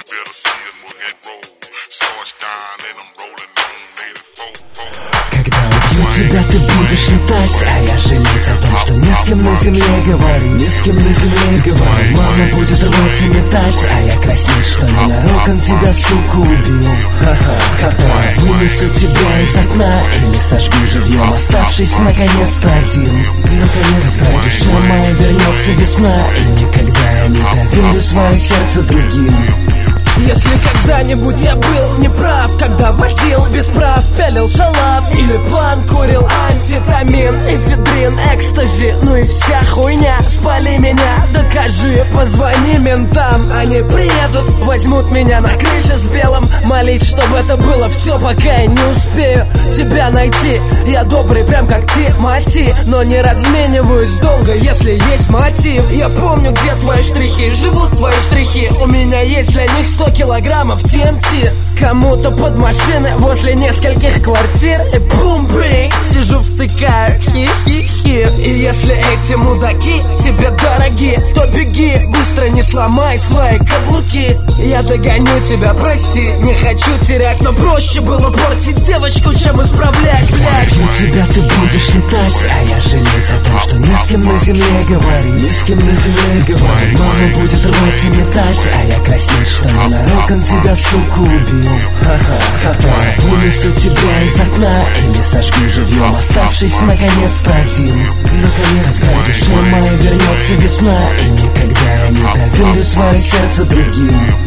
Когда убью тебя, ты будешь летать, а я жалеть о том, что ни с кем на земле говорить, ни с кем на земле говорить. Мама будет рвать и метать, а я краснеть, что ненароком тебя, суку, убил. Когда вынесу тебя из окна или сожгу живьем, оставшись наконец-то один. Наконец-то душа моя вернется весна, и никогда я не доверю свое сердце другим. Если когда-нибудь я был неправ, когда водил без прав, пялил шалав или план, курил амфетамин, эфедрин, экстази, ну и вся хуйня, спали меня, докажи, позвони ментам, они приедут, возьмут меня на крыше с белым, молить, чтобы это было все, пока я не успею тебя найти. Я добрый, прям как Тимати, но не размениваюсь долго, если есть мотив. Я помню, где твои штрихи, живут твои штрихи, у меня есть для них 100 килограммов TNT. Кому-то под машины возле нескольких квартир, и бум-бей, сижу втыкаю, хи-хи-хи. И если эти мудаки тебе дороги, то беги, быстро не сломай свои каблуки. Я догоню тебя, прости, не хочу терять, но проще было портить девочку, чем исправлять, блядь. Убью тебя, ты будешь летать, а я жалеть о том, что ни с кем на земле говорить, ни с кем на земле говорить. Мама будет рвать и метать, а я краснеть, что ненароком тебя, суку, убил. Когда вынесу тебя из окна или сожгу живьем, оставшись наконец-то один. Наконец-то душа моя вернется весна, и никогда я не доверю свое сердце другим.